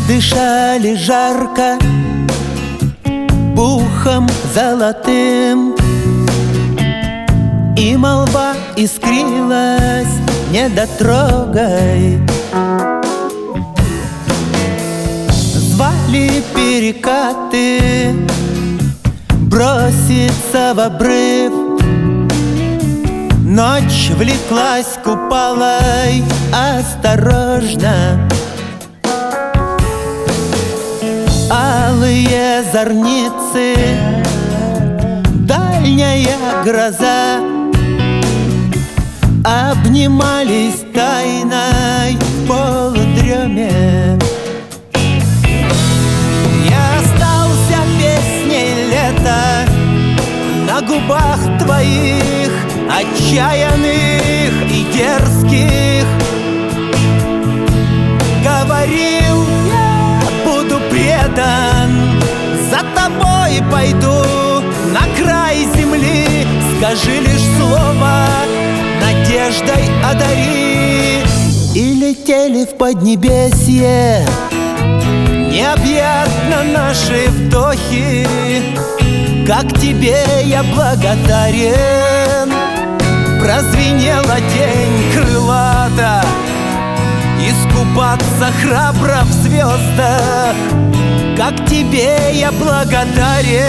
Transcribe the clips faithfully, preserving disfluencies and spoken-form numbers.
дышали жарко пухом золотым, и молва искрилась: не дотрогай. Звали перекаты броситься в обрыв. Ночь влеклась купалой осторожно. Алые зорницы, дальняя гроза обнимались тайной в полудреме. Я остался песней лета на губах твоих, отчаянных и дерзких. Говорил, я буду предан, за тобой пойду на край земли. Скажи лишь слово, надеждой одари. И летели в поднебесье необъятно наши вдохи. Как тебе я благодарен. Прозвенела тень крылата, искупаться храбро в звездах. Как тебе я благодарен.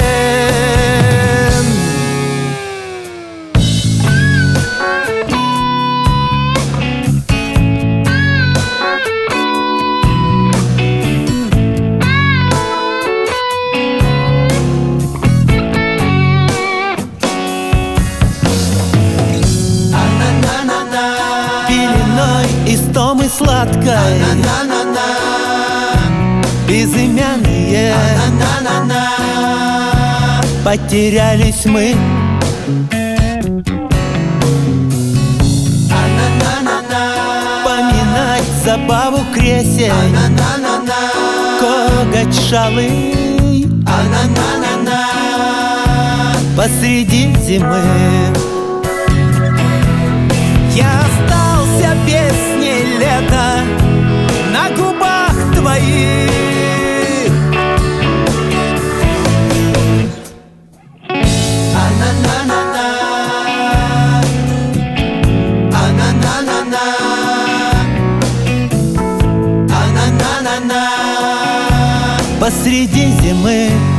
Истомы сладкой, безымянные, потерялись мы. Поминать забаву кресел, коготь шалый посреди зимы. Я остался песней лета на губах твоих. А-на-на-на-на, а-на-на-на-на, а-на-на-на-на. Посреди зимы